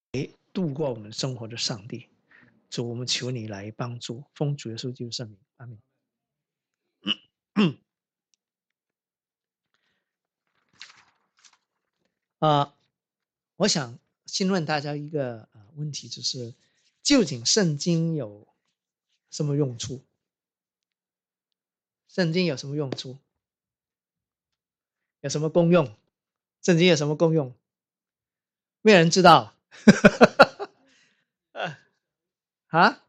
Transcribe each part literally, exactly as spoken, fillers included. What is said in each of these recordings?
度过我们生活的上帝。主，我们求你来帮助，奉主耶稣基督圣名，阿门。啊，我想先问大家一个呃问题，就是究竟圣经有什么用处？圣经有什么用处？有什么功用？圣经有什么功用？没有人知道。啊？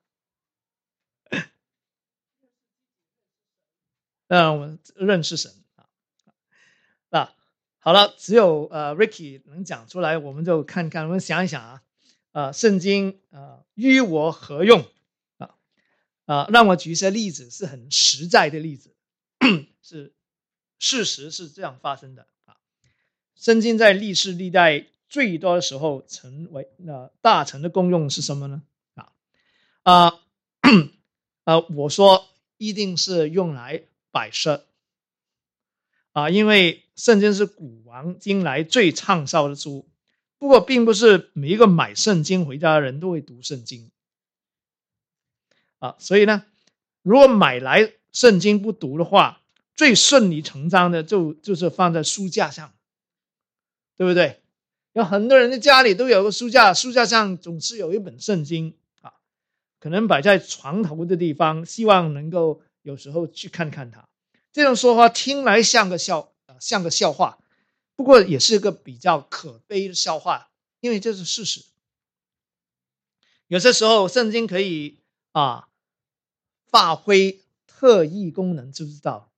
让我们认识神啊。那好了，只有呃 Ricky 能讲出来，我们就看看，我们想一想啊，呃，圣经呃与我何用啊？啊，让我举一些例子，是很实在的例子，是事实是这样发生的啊。圣经在历世历代最多的时候，成为呃大成的功用是什么呢？啊啊呃，我说一定是用来摆设啊，因为圣经是古往今来最畅销的书。不过，并不是每一个买圣经回家的人都会读圣经啊，所以呢，如果买来圣经不读的话，最顺理成章的就就是放在书架上，对不对？有很多人的家里都有个书架，书架上总是有一本圣经啊，可能摆在床头的地方，希望能够有时候去看看它。这种说话听来像个笑，呃，像个笑话，不过也是个比较可悲的笑话，因为这是事实。有些时候，圣经可以啊发挥特异功能，知不知道？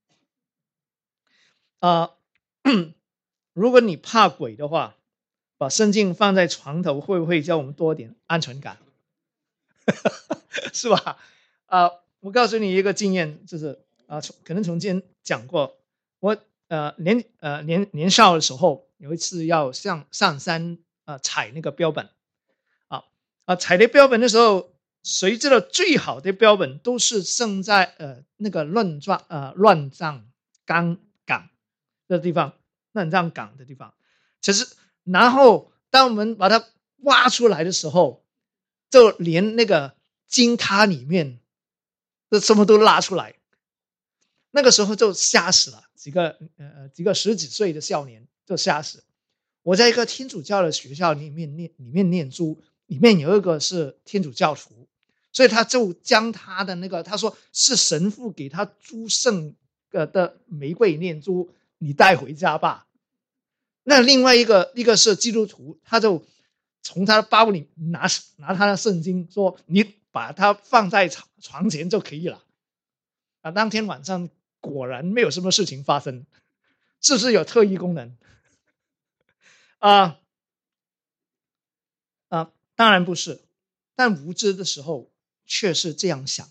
啊，如果你怕鬼的话，把圣经放在床头，会不会叫我们多点安全感？是吧？啊，我告诉你一个经验，就是啊，可能从前讲过，我呃年呃年年少的时候，有一次要上上山啊、呃、采那个标本，啊啊采的标本的时候，谁知道最好的标本都是生在呃那个乱葬呃乱葬岗岗的地方，乱葬岗的地方。其实，然后当我们把它挖出来的时候，就连那个金塔里面这什么都拉出来，那个时候就吓死了几个呃几个十几岁的少年就吓死。我在一个天主教的学校里面念里面念书，里面有一个是天主教徒，所以他就将他的那个他说是神父给他祝圣的玫瑰念珠，你带回家吧。那另外一个一个是基督徒，他就从他的包里拿拿他的圣经说，你把它放在床前就可以了。啊，当天晚上果然没有什么事情发生，是不是有特异功能？啊啊，当然不是，但无知的时候却是这样想。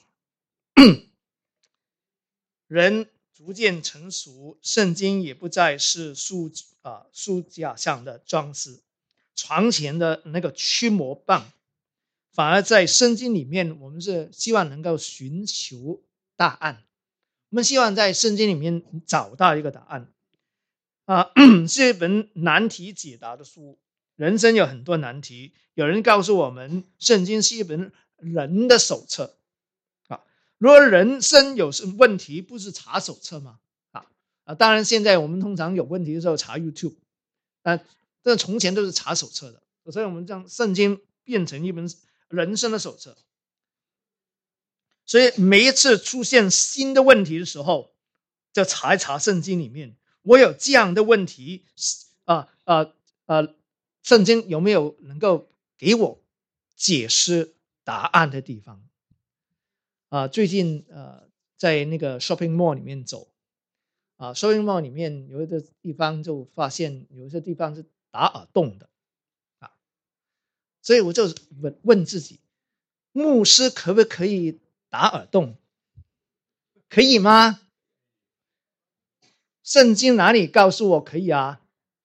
人逐渐成熟，圣经也不再是书啊书架上的装饰，床前的那个驱魔棒，反而在圣经里面，我们是希望能够寻求答案。我们希望在圣经里面找到一个答案啊，是一本难题解答的书。人生有很多难题，有人告诉我们，圣经是一本人的手册啊。如果人生有什么问题，不是查手册吗？啊啊，当然现在我们通常有问题的时候查 YouTube， 啊，这从前都是查手册的，所以我们将圣经变成一本人生的手册。所以每一次出现新的问题的时候，就查一查圣经里面，我有这样的问题啊啊啊，圣经有没有能够给我解释答案的地方啊？最近呃，在那个 shopping mall 里面走啊 ，shopping mall 里面有一个地方就发现有一些地方是打耳洞的啊，所以我就问问自己，牧师可不可以打耳洞？可以吗？圣经哪里告诉我可以啊？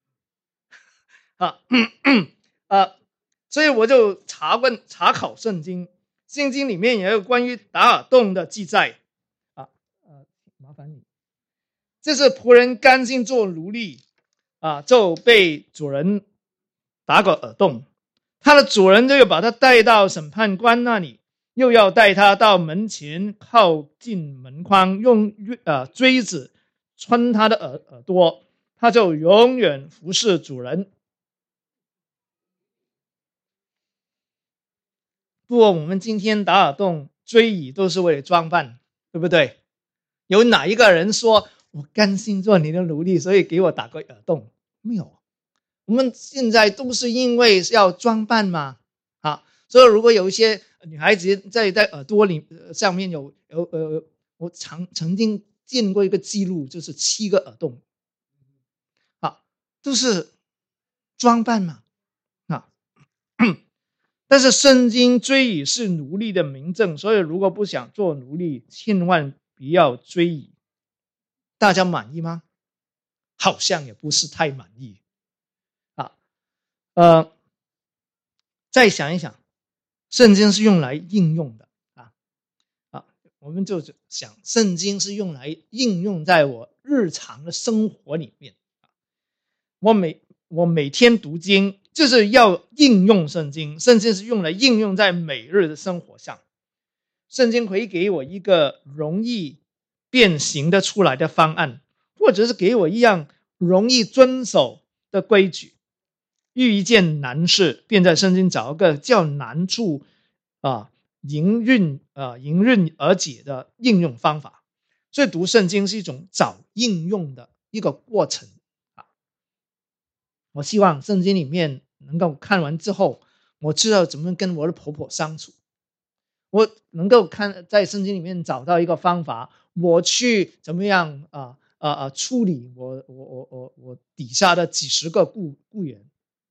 啊，啊，所以我就查问查考圣经，圣经里面也有关于打耳洞的记载啊，呃，麻烦你，这是仆人甘心做奴隶啊，就被主人打个耳洞， 他的主人就要把他带到审判官那里，又要带他到门前靠近门框，用呃锥子穿他的耳耳朵，他就永远服侍主人。不过我们今天打耳洞追椅都是为了装扮，对不对？有哪一个人说我甘心做你的奴隶，所以给我打个耳洞？没有。我们现在都是因为要装扮嘛，啊，所以如果有一些女孩子在在耳朵里上面有有呃，我曾曾经见过一个记录，就是七个耳洞，啊，都是装扮嘛，啊，但是圣经追以是奴隶的明证，所以如果不想做奴隶，千万不要追以。大家满意吗？好像也不是太满意。呃，再想一想，圣经是用来应用的啊啊，我们就想，圣经是用来应用在我日常的生活里面。我每我每天读经，就是要应用圣经，圣经是用来应用在每日的生活上。圣经可以给我一个容易变形的出来的方案，或者是给我一样容易遵守的规矩。遇一件难事，便在圣经找一个较难处啊迎刃啊迎刃而解的应用方法。所以读圣经是一种找应用的一个过程啊。我希望圣经里面能够看完之后，我知道怎么跟我的婆婆相处，我能够看在圣经里面找到一个方法，我去怎么样啊啊啊处理我我我我我底下的几十个雇雇员。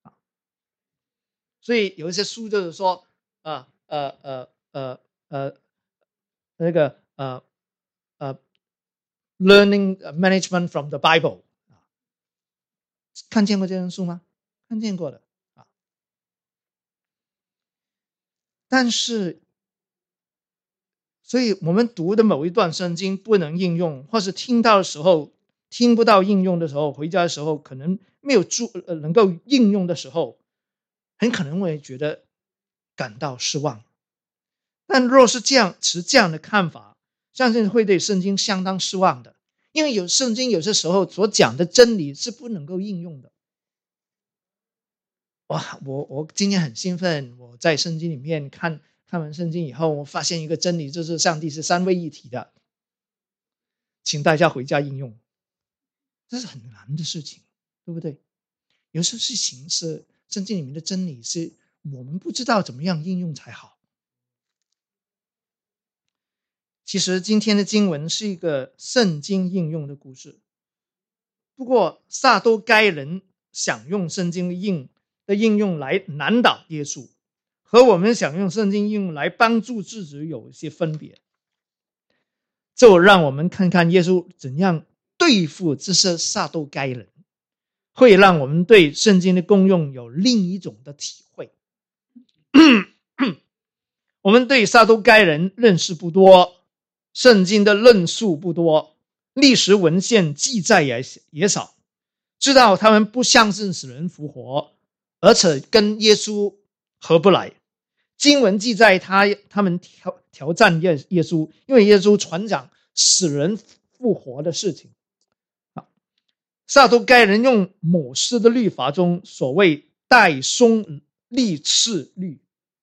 所以有一些书就是说，啊呃呃呃呃那个呃呃 ，learning management from the Bible 啊，看见过这本书吗？看见过的啊。但是，所以我们读的某一段圣经不能应用，或是听到的时候听不到应用的时候，回家的时候可能没有注呃能够应用的时候，很可能会觉得感到失望。但若是这样持这样的看法，相信会对圣经相当失望的，因为有圣经有些时候所讲的真理是不能够应用的。哇，我我今天很兴奋，我在圣经里面看看完圣经以后，我发现一个真理，就是上帝是三位一体的，请大家回家应用。这是很难的事情，对不对？有些事情是圣经里面的真理，是我们不知道怎么样应用才好。其实今天的经文是一个圣经应用的故事，不过撒都该人想用圣经的应的应用来难倒耶稣，和我们想用圣经应用来帮助自己有一些分别。就让我们看看耶稣怎样对付这些撒都该人，会让我们对圣经的功用有另一种的体会。我们对撒都该人认识不多，圣经的论述不多，历史文献记载也也少，知道他们不相信死人复活，而且跟耶稣合不来。经文记载他他们挑挑战耶耶稣，因为耶稣传讲死人复活的事情。撒都该人用摩西的律法中所谓代松立次律，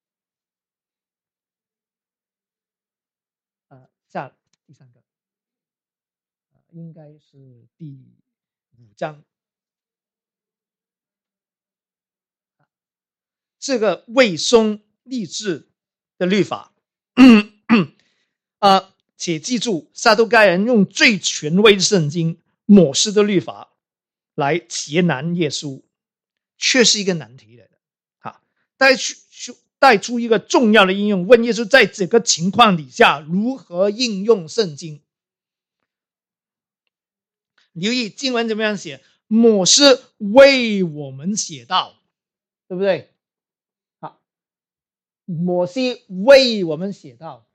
呃，下第三个，呃、应该是第五章。这个未松立志的律法，呃，且记住，撒都该人用最权威的圣经摩西的律法来劫难耶稣，却是一个难题来的。好，带出带出一个重要的应用，问耶稣在这个情况底下如何应用圣经。留意经文怎么样写，摩西为我们写道，对不对？好，摩西为我们写道。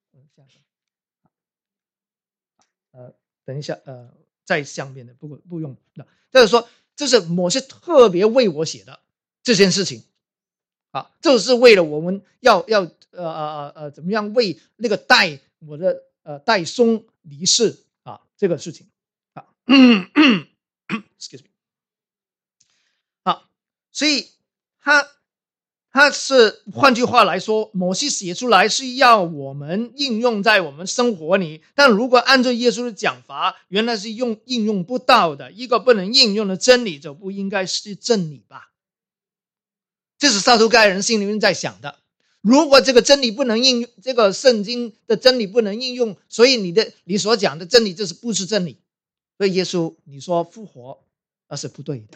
呃，等一下，呃，在下面的不不用，那就是说，这是摩西特别为我写的这件事情。 啊，这是为了我们要要呃呃呃怎么样为那个带我的呃带孙离世啊这个事情啊，excuse me， 啊，所以他他是换句话来说，摩西写出来是要我们应用在我们生活里，但如果按照耶稣的讲法，原来是用应用不到的，一个不能应用的真理，就不应该是真理吧？这是撒都该人心里面在想的。如果这个真理不能应用，这个圣经的真理不能应用，所以你的你所讲的真理就是不是真理。所以耶稣你说复活，那是不对的。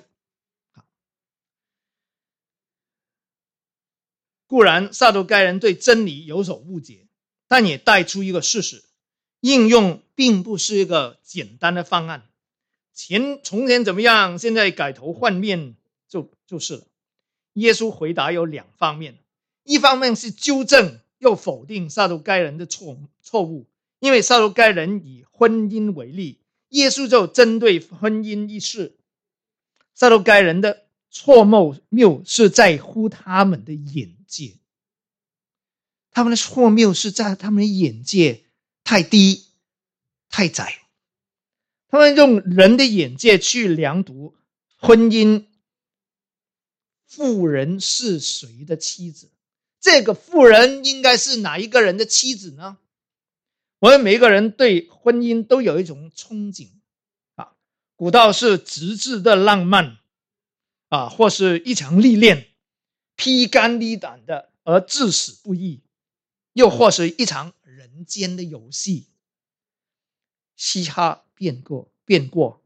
固然撒都该人对真理有所误解，但也带出一个事实：应用并不是一个简单的方案。前从前怎么样，现在改头换面就就是了。耶稣回答有两方面，一方面是纠正又否定撒都该人的错错误，因为撒都该人以婚姻为例，耶稣就针对婚姻一事，撒都该人的错谬是在乎他们的眼界，他们的错谬是在他们的眼界太低太窄，他们用人的眼界去量度婚姻。妇人是谁的妻子？这个妇人应该是哪一个人的妻子呢？我们每一个人对婚姻都有一种憧憬啊，古道是极致的浪漫啊，或是一场历练，披肝沥胆的而至死不渝，又或是一场人间的游戏，嘻哈变过变过。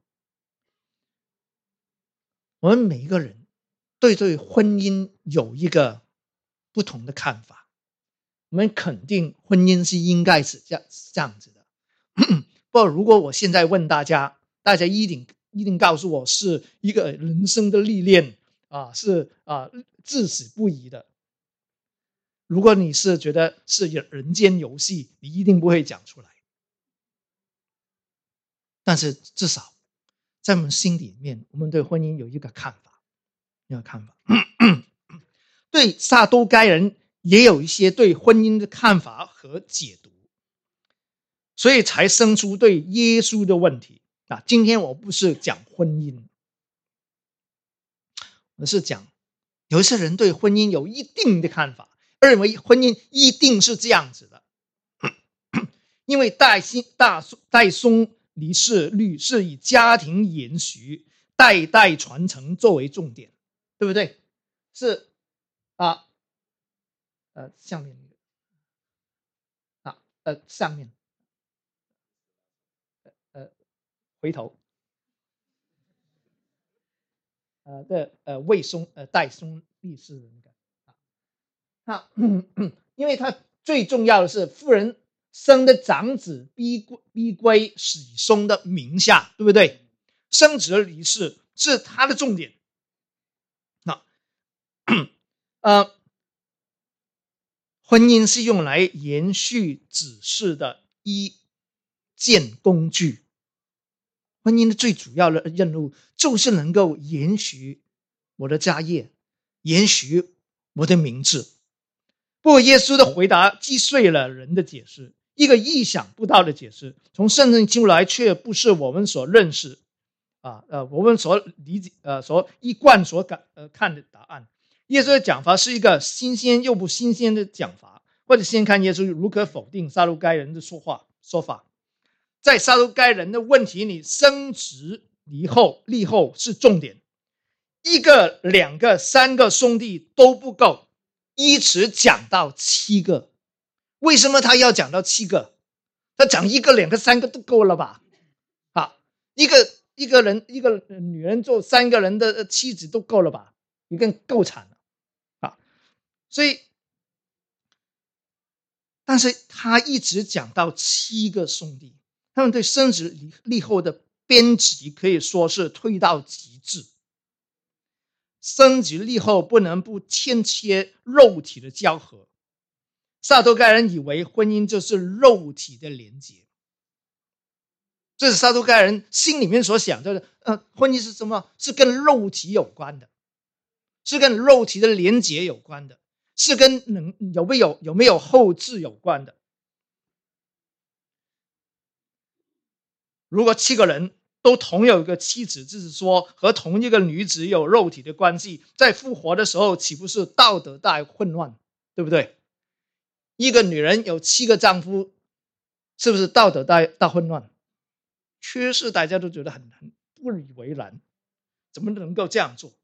我们每一个人对对婚姻有一个不同的看法，我们肯定婚姻是应该是这样这样子的。不过如果我现在问大家，大家一定一定告诉我是一个人生的历练啊，是啊至死不渝的。如果你是觉得是人间游戏，你一定不会讲出来。但是至少在我们心里面，我们对婚姻有一个看法，一个看法。对撒都该人也有一些对婚姻的看法和解读，所以才生出对耶稣的问题啊。今天我不是讲婚姻，而是讲有一些人对婚姻有一定的看法，认为婚姻一定是这样子的，因为带大带孙离世率是以家庭延续、代代传承作为重点，对不对？是啊，呃，下面啊，呃，上面，呃，回头，呃的呃魏松呃代松立氏的那个啊，那因为他最重要的是妇人生的长子逼逼归喜松的名下，对不对？生子离世是他的重点。那呃。婚姻是用来延续子嗣的一件工具，婚姻的最主要的任务就是能够延续我的家业，延续我的名字。不过耶稣的回答击碎了人的解释，一个意想不到的解释，从圣经出来却不是我们所认识啊呃我们所理解呃所一贯所感呃看的答案。耶稣的讲法是一个新鲜又不新鲜的讲法，或者先看耶稣如何否定撒都该人的说话说法。在撒都该人的问题里，生殖离后立后是重点，一个两个三个兄弟都不够，一直讲到七个。为什么他要讲到七个？他讲一个两个三个都够了吧？啊，一个一个人一个女人做三个人的妻子都够了吧？一个够惨了。所以但是他一直讲到七个兄弟，他们对生殖立后的编辑可以说是推到极致。生殖立后不能不牵切肉体的交合，撒都该人以为婚姻就是肉体的连结，这是撒都该人心里面所想的。呃，婚姻是什么？是跟肉体有关的， 是跟肉体的连结有关的，是跟能有没有有没有后置有关的。如果七个人都同有一个妻子，就是说和同一个女子有肉体的关系，在复活的时候岂不是道德大混乱，对不对？一个女人有七个丈夫，是不是道德大大混乱？缺失大家都觉得很很不以为然，怎么能够这样做？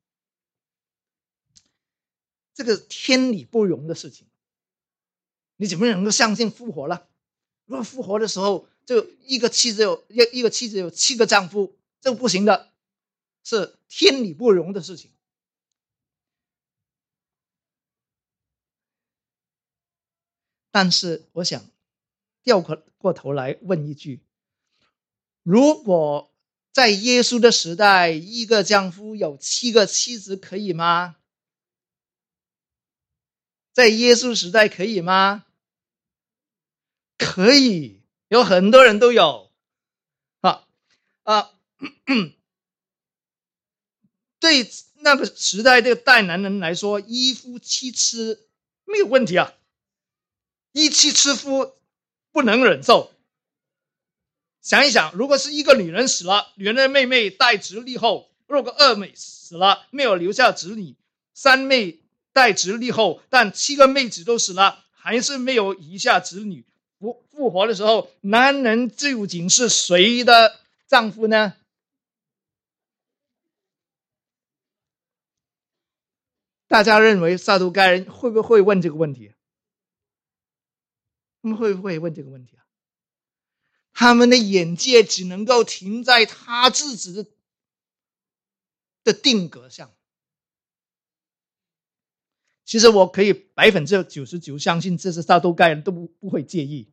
这个天理不容的事情，你怎么能够相信复活了？如果复活的时候，就一个妻子有一个妻子有七个丈夫，这不行的，是天理不容的事情。但是我想掉过头来问一句，如果在耶稣的时代，一个丈夫有七个妻子可以吗？在耶稣时代可以吗？可以，有很多人都有啊啊！对那个时代这个代男人来说，一夫七妻没有问题啊，一妻之夫不能忍受。想一想，如果是一个女人死了，女人的妹妹带直立后，如果二妹死了没有留下子女，三妹带直立后，但七个妹子都死了，还是没有遗下子女，复复活的时候，男人究竟是谁的丈夫呢？大家认为撒都该人会不会问这个问题？他们会不会问这个问题啊？他们的眼界只能够停在他自己的的定格上。其实我可以百分之九十九相信，这是撒都该人都不不会介意。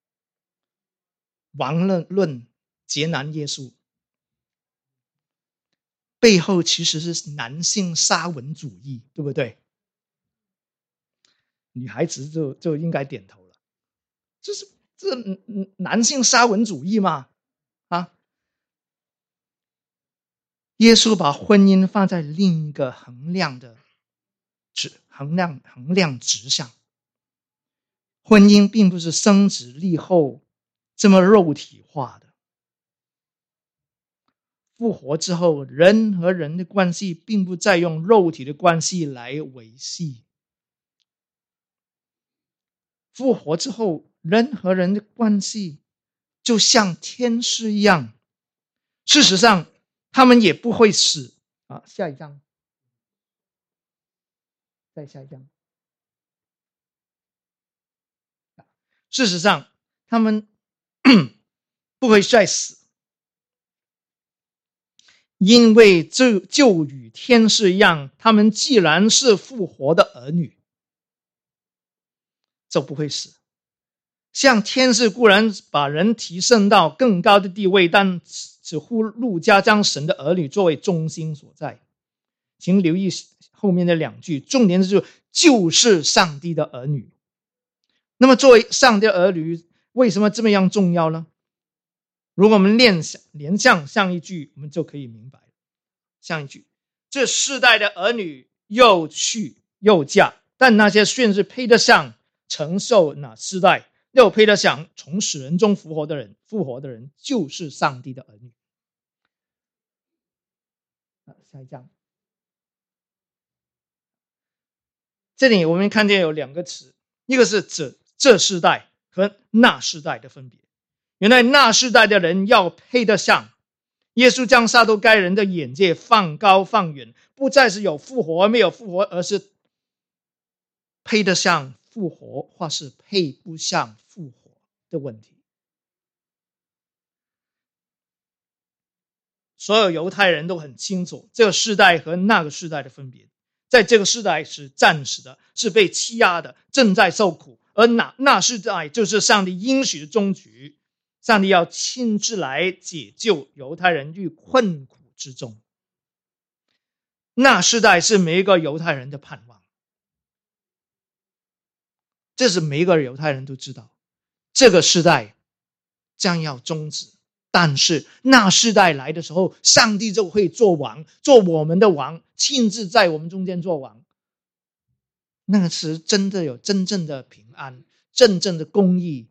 王论论劫难耶稣，背后其实是男性沙文主义，对不对？女孩子就就应该点头了，这是这男性沙文主义嘛？啊，耶稣把婚姻放在另一个衡量的值衡量衡量值上，婚姻并不是生殖立后这么肉体化的。复活之后，人和人的关系并不再用肉体的关系来维系。复活之后，人和人的关系就像天使一样，事实上他们也不会死啊。下一章，再下一章。事实上他们不会再死，因为就就与天使一样，他们既然是复活的儿女，就不会死。像天使固然把人提升到更高的地位，但只乎路加将神的儿女作为中心所在。请留意后面的两句，重点是就是上帝的儿女。那么作为上帝的儿女，为什么这么样重要呢？如果我们联想联想上一句，我们就可以明白。上一句，这世代的儿女又去又嫁，但那些甚至配得上承受那世代，又配得上从死人中复活的人，复活的人就是上帝的儿女。下一章，这里我们看见有两个词，一个是指这世代和那世代的分别。原来那世代的人要配得上，耶稣将撒都该人的眼界放高放远，不再是有复活没有复活，而是配得上复活或是配不上复活的问题。所有犹太人都很清楚这个世代和那个世代的分别。在这个世代是暂时的，是被欺压的，正在受苦，而那那世代就是上帝应许的终局，上帝要亲自来解救犹太人于困苦之中。那世代是每一个犹太人的盼望，这是每一个犹太人都知道，这个世代将要终止， 但是那世代来的时候，上帝就会做王，做我们的王，亲自在我们中间做王。那个是真的有真正的平安，真正的公义，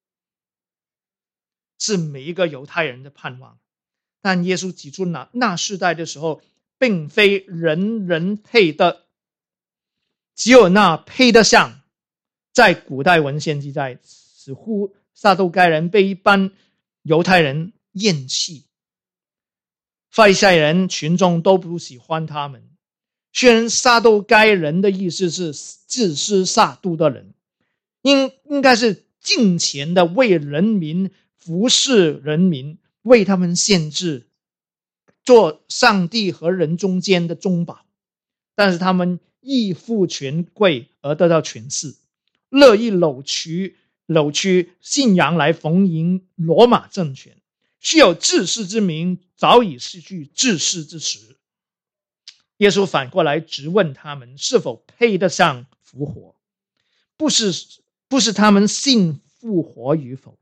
是每一个犹太人的盼望。但耶稣指出那那世代的时候，并非人人配得，只有那配得上。在古代文献记载，似乎撒都该人被一般犹太人厌弃，法利赛人群众都不喜欢他们。虽然撒都该人的意思是自私撒都的人，应应该是敬虔的为人民服侍人民，为他们献制，做上帝和人中间的中保。但是他们依附权贵而得到权势，乐意扭曲扭曲信仰来逢迎罗马政权，需有治世之名，早已失去治世之实。耶稣反过来质问他们是否配得上复活，不是不是他们信复活与否，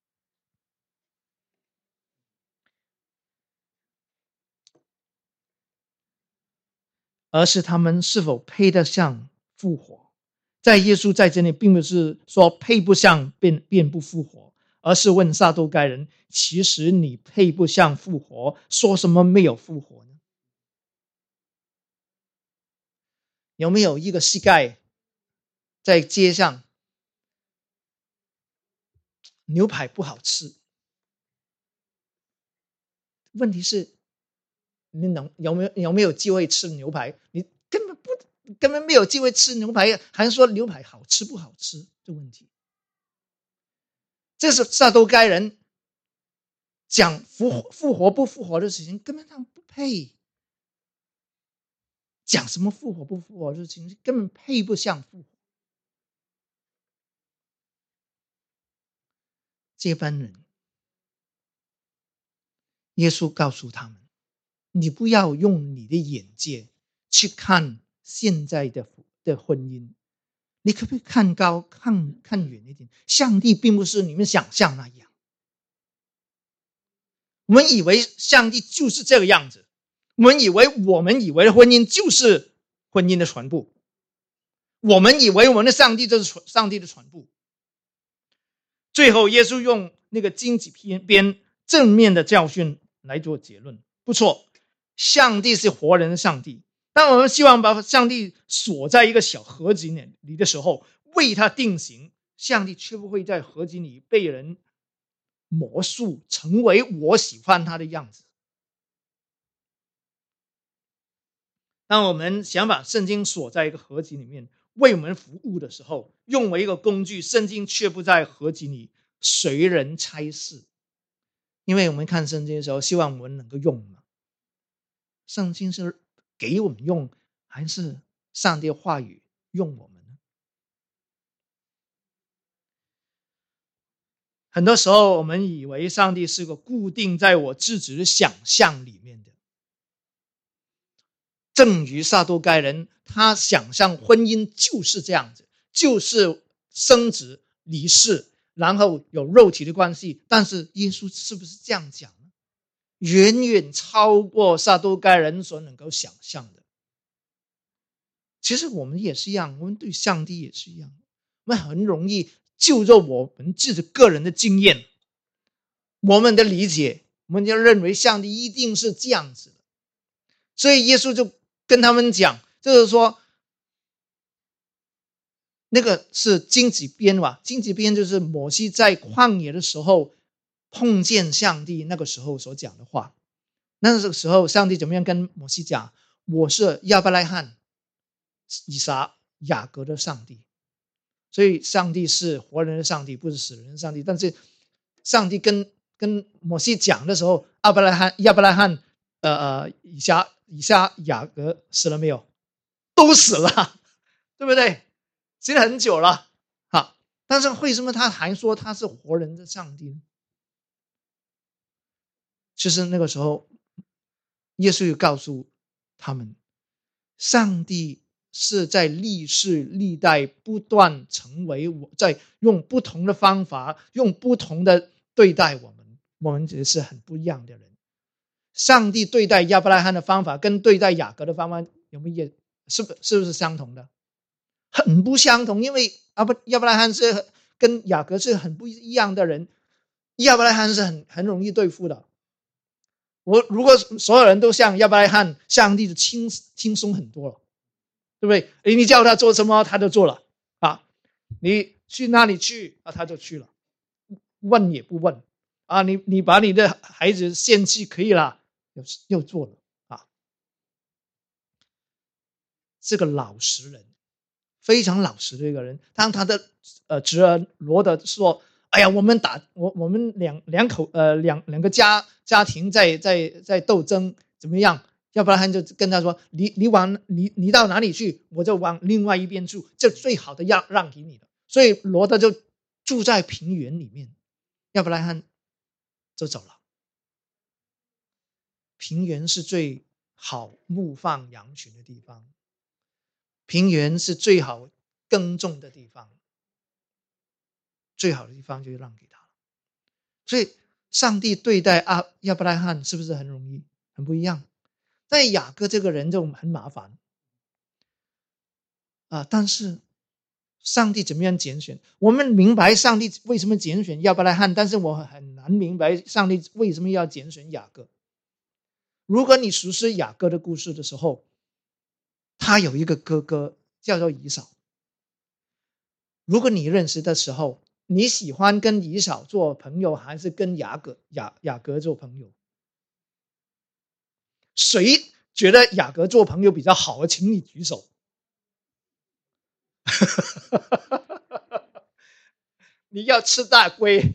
而是他们是否配得上复活。在耶稣在这里并不是说配不上便便不复活，而是问撒都该人，其实你配不上复活，说什么没有复活呢？有没有一个膝盖在街上，牛排不好吃，问题是你能有没有有没有机会吃牛排？你根本不根本没有机会吃牛排，还说牛排好吃不好吃的问题。这是撒都该人讲复活复活不复活的事情，根本上不配。讲什么复活不复活的事情，根本配不上复活。这班人，耶稣告诉他们，你不要用你的眼界去看现在的的婚姻，你可不可以看高看看远一点？上帝并不是你们想象那样。我们以为上帝就是这个样子，我们以为我们以为的婚姻就是婚姻的全部，我们以为我们的上帝就是上帝的全部。最后耶稣用那个荆棘边正面的教训来做结论。不错，上帝是活人的上帝，当我们希望把上帝锁在一个小盒子里的时候，为他定刑，上帝却不会在盒子里被人魔术成为我喜欢他的样子。当我们想把圣经锁在一个盒子里面为我们服务的时候，用为一个工具，圣经却不在盒子里随人差事。因为我们看圣经的时候，希望我们能够用嘛，圣经是给我们用，还是上帝的话语用我们呢？很多时候我们以为上帝是个固定在我自己的想象里面的，正如撒都该人，他想象婚姻就是这样子，就是生子离世，然后有肉体的关系。但是耶稣是不是这样讲呢？远远超过撒都该人所能够想象的。其实我们也是一样，我们对上帝也是一样，我们很容易就着我们自己个人的经验，我们的理解，我们就认为上帝一定是这样子的。所以耶稣就跟他们讲，就是说那个是荆棘边吧，荆棘边就是摩西在旷野的时候碰见上帝那个时候所讲的话。那个时候上帝怎么样跟摩西讲？我是亚伯拉罕、以撒、雅各的上帝。所以上帝是活人的上帝，不是死人的上帝。但是上帝跟跟摩西讲的时候，亚伯拉罕亚伯拉罕呃呃以撒以撒雅各死了没有？都死了，对不对？死了很久了。好，但是为什么他还说他是活人的上帝呢？其实那个时候耶稣又告诉他们，上帝是在历世历代不断成为我，在用不同的方法，用不同的对待我们。 我们只是很不一样的人。上帝对待亚伯拉罕的方法跟对待雅各的方法有没有是不是不是相同的？很不相同，因为亚伯亚伯拉罕是跟雅各是很不一样的人，亚伯拉罕是很很容易对付的。我如果所有人都像亚伯拉罕，上帝就轻轻松很多了，对不对？你叫他做什么，他就做了啊！你去哪里去啊，他就去了，问也不问啊！你你把你的孩子献祭可以了，又又做了啊！是个老实人，非常老实的一个人。当他的呃侄儿罗德说：“哎呀，我们打我我们两两口呃两两个家家庭在在在斗争，怎么样？”要不然他就跟他说：“你你往你你到哪里去，我就往另外一边住，这最好的让让给你的。”所以罗德就住在平原里面，亚伯拉罕就走了。平原是最好牧放羊群的地方，平原是最好耕种的地方，最好的地方就让给他。所以上帝对待阿亚伯拉罕是不是很容易，很不一样？但雅各这个人就很麻烦啊，但是上帝怎么样拣选？我们明白上帝为什么拣选亚伯拉罕，但是我很难明白上帝为什么要拣选雅各。如果你熟悉雅各的故事的时候，他有一个哥哥叫做以扫。如果你认识的时候，你喜欢跟以扫做朋友，还是跟雅各雅雅各做朋友？谁觉得雅各做朋友比较好？请你举手。你要吃大亏。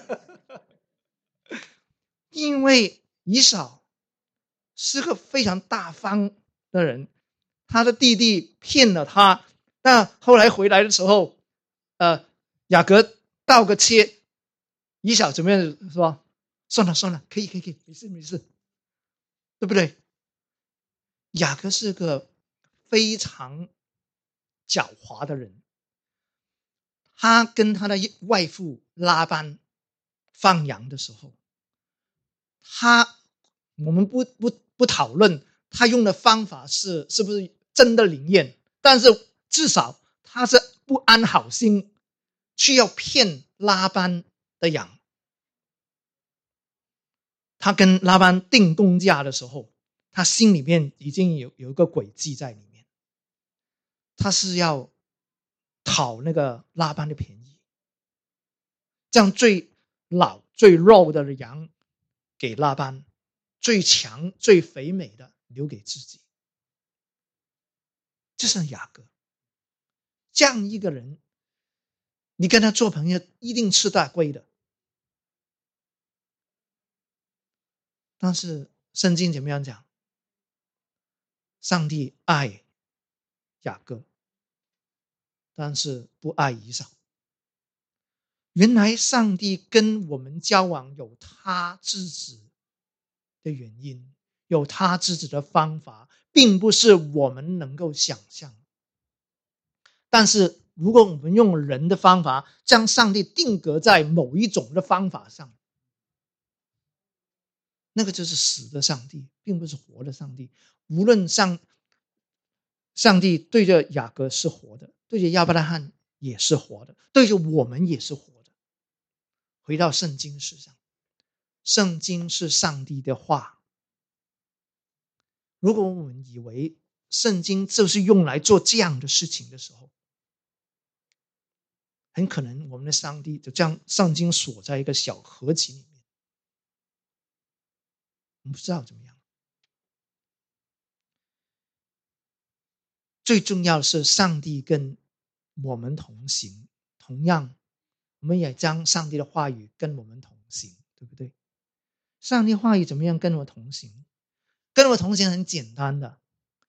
因为以扫是个非常大方的人，他的弟弟骗了他，但后来回来的时候，呃，雅各道个歉，以扫怎么样说？算了算了，可以可以可以，没事没事，对不对？雅各是个非常狡猾的人，他跟他的外父拉班放羊的时候，他我们不不不讨论他用的方法是是不是真的灵验，但是至少他是不安好心去要骗拉班的羊。他跟拉班定工价的时候，他心里面已经有有一个诡计在里面，他是要讨那个拉班的便宜，这样最老最肉的羊给拉班，最强最肥美的留给自己。这是雅各，这样一个人，你跟他做朋友一定吃大亏的。但是圣经怎么样讲？上帝爱雅各，但是不爱以扫。原来上帝跟我们交往有他自己的原因，有他自己的方法，并不是我们能够想象。但是如果我们用人的方法将上帝定格在某一种的方法上，那个就是死的上帝，并不是活的上帝。无论上上帝对着雅各是活的，对着亚伯拉罕也是活的，对着我们也是活的。回到圣经史上，圣经是上帝的话。如果我们以为圣经就是用来做这样的事情的时候，很可能我们的上帝就将圣经锁在一个小盒子里面，我们不知道怎么样。最重要的是上帝跟我们同行，同样我们也将上帝的话语跟我们同行，对不对？上帝话语怎么样跟我同行？跟我同行很简单的，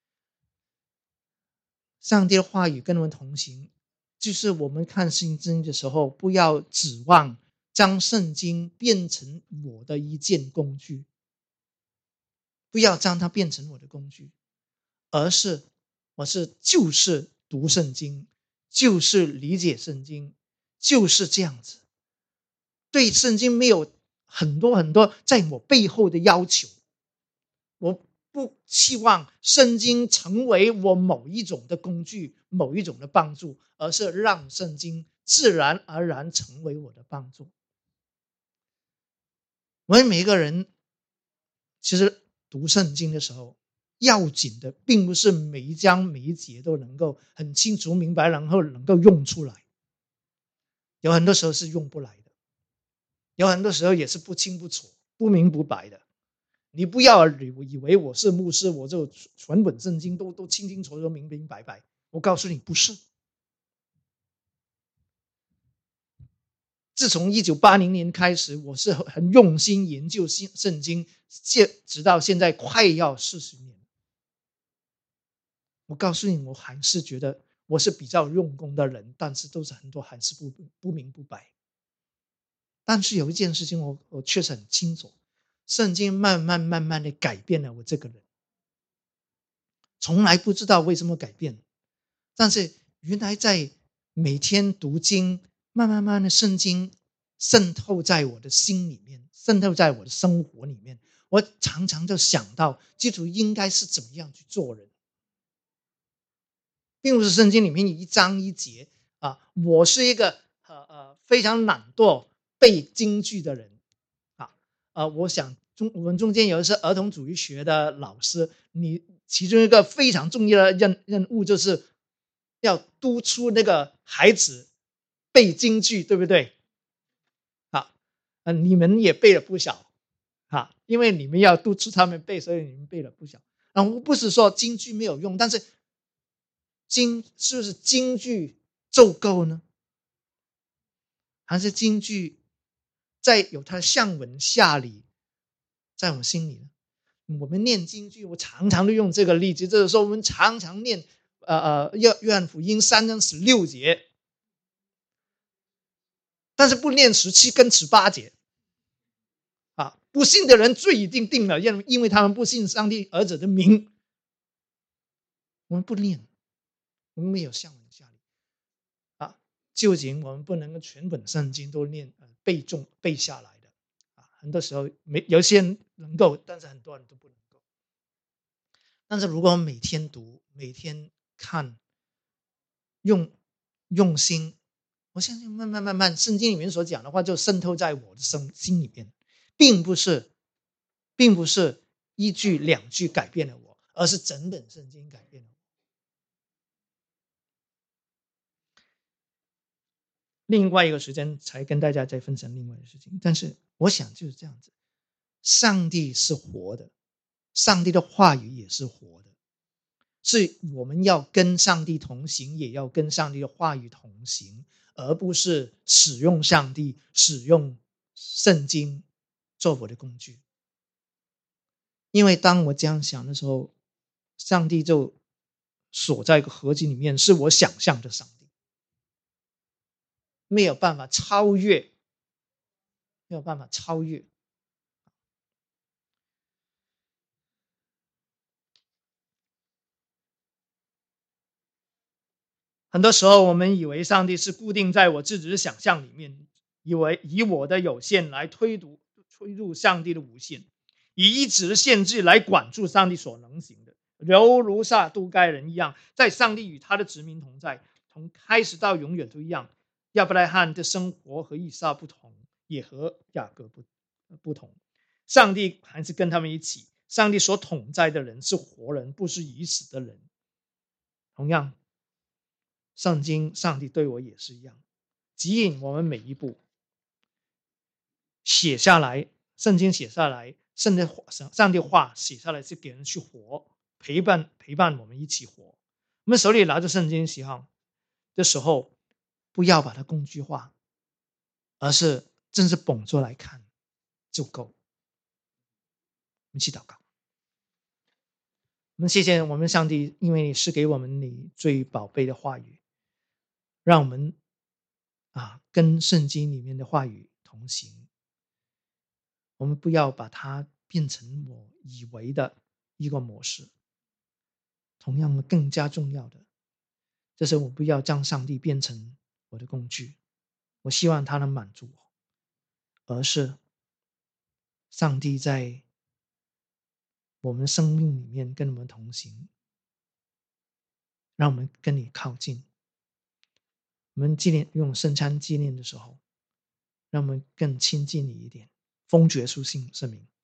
上帝的话语跟我们同行，就是我们看圣经的时候，不要指望将圣经变成我的一件工具，不要将它变成我的工具，而是我是就是读圣经，就是理解圣经，就是这样子。对圣经没有很多很多在我背后的要求。我不希望圣经成为我某一种的工具，某一种的帮助，而是让圣经自然而然成为我的帮助。我们每一个人其实读圣经的时候，要紧的并不是每一章每一节都能够很清楚明白，然后能够用出来，有很多时候是用不来的，有很多时候也是不清不楚不明不白的。你不要以为我是牧师，我就全本圣经都都清清楚楚明明白白，我告诉你不是。自从一九八零年开始，我是很用心研究圣经，直到现在快要四十年。我告诉你，我还是觉得我是比较用功的人，但是都是很多还是不不明不白。但是有一件事情我我确实很清楚，圣经慢慢慢慢的改变了我这个人，从来不知道为什么改变，但是原来在每天读经，慢慢慢的圣经渗透在我的心里面，渗透在我的生活里面，我常常就想到基督徒应该是怎么样去做人，并不是圣经里面一章一节啊。我是一个呃呃非常懒惰背京剧的人啊，呃，我想中我们中间有的是儿童主义学的老师，你其中一个非常重要的任任务就是要督促那个孩子背京剧，对不对？啊，呃，你们也背了不少啊，因为你们要督促他们背，所以你们背了不少。啊，我不是说京剧没有用，但是京是不是京剧奏够呢？还是京剧在有它的上文下理在我心里呢？我们念京剧，我常常都用这个例子，就是说我们常常念呃呃约约翰福音三章十六节，但是不念十七跟十八节啊，不信的人罪已经定了，因因为他们不信上帝儿子的名，我们不念，我们没有上文下理啊。究竟我们不能够全本圣经都念呃背诵背下来的啊，很多时候没有些人能够，但是很多人都不能够。但是如果我们每天读，每天看，用用心，我相信慢慢慢慢，圣经里面所讲的话就渗透在我的心心里面，并不是，并不是一句两句改变了我，而是整本圣经改变了我。另外一个时间才跟大家再分享另外的事情，但是我想就是这样子，上帝是活的，上帝的话语也是活的，是我们要跟上帝同行，也要跟上帝的话语同行，而不是使用上帝，使用圣经做我的工具。因为当我这样想的时候，上帝就锁在一个盒子里面，是我想象的上帝，没有办法超越，没有办法超越。很多时候我们以为上帝是固定在我自己的想象里面，以为以我的有限来推读推入上帝的无限，以一直限制来管住上帝所能行的，犹如撒都该人一样，在上帝与他的子民同在，从开始到永远都一样。亚伯拉罕的生活和以撒不同，也和雅各不不同，上帝还是跟他们一起，上帝所统在的人是活人，不是已死的人。同样圣经上帝对我也是一样，指引我们每一步，写下来，圣经写下来，圣经上帝话写下来是给人去活，陪伴陪伴我们一起活。我们手里拿着圣经写好的时候，不要把它工具化，而是真是捧出来看就够。我们一起祷告。我们谢谢我们上帝，因为你是给我们你最宝贝的话语，让我们啊跟圣经里面的话语同行。我们不要把它变成我以为的一个模式。同样的，更加重要的，就是我不要将上帝变成我的工具，我希望他能满足我，而是上帝在我们生命里面跟我们同行，让我们跟你靠近。我们纪念用圣餐纪念的时候，让我们更亲近你一点。奉主耶稣圣名。